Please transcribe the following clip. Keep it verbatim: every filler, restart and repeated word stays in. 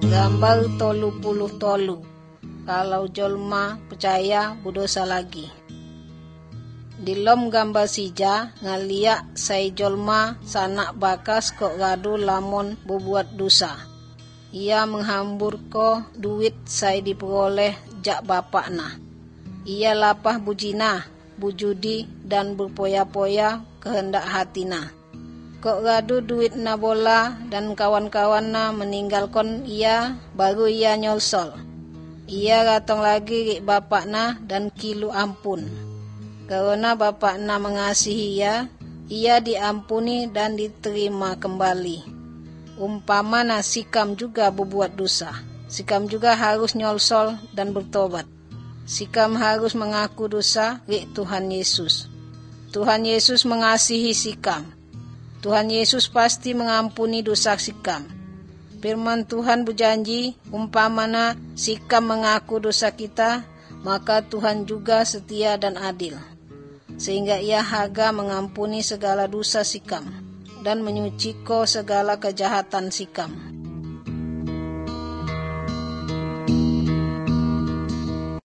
Gambar tolu puluh tolu. Kalau jolma percaya budosa lagi. Dilom gambar sija ngaliak sai jolma sanak bakas kok gadu lamun berbuat dosa. Ia menghambur ko duit sai diperoleh jak bapakna. Ia lapah bujina, bujudi dan berpoya-poya kehendak hatina. Kok gadu duit na bola dan kawan-kawanna meninggalkan ia, baru ia nyolsol. Ia ratong lagi rik bapakna dan kilu ampun. Karena bapakna mengasihi ia, ia diampuni dan diterima kembali. Umpama na Sikam juga berbuat dosa. Sikam juga harus nyolsol dan bertobat. Sikam harus mengaku dosa rik Tuhan Yesus. Tuhan Yesus mengasihi Sikam. Tuhan Yesus pasti mengampuni dosa Sikam. Firman Tuhan berjanji, umpamana Sikam mengaku dosa kita, maka Tuhan juga setia dan adil. Sehingga ia haga mengampuni segala dosa Sikam dan menyuciko segala kejahatan Sikam.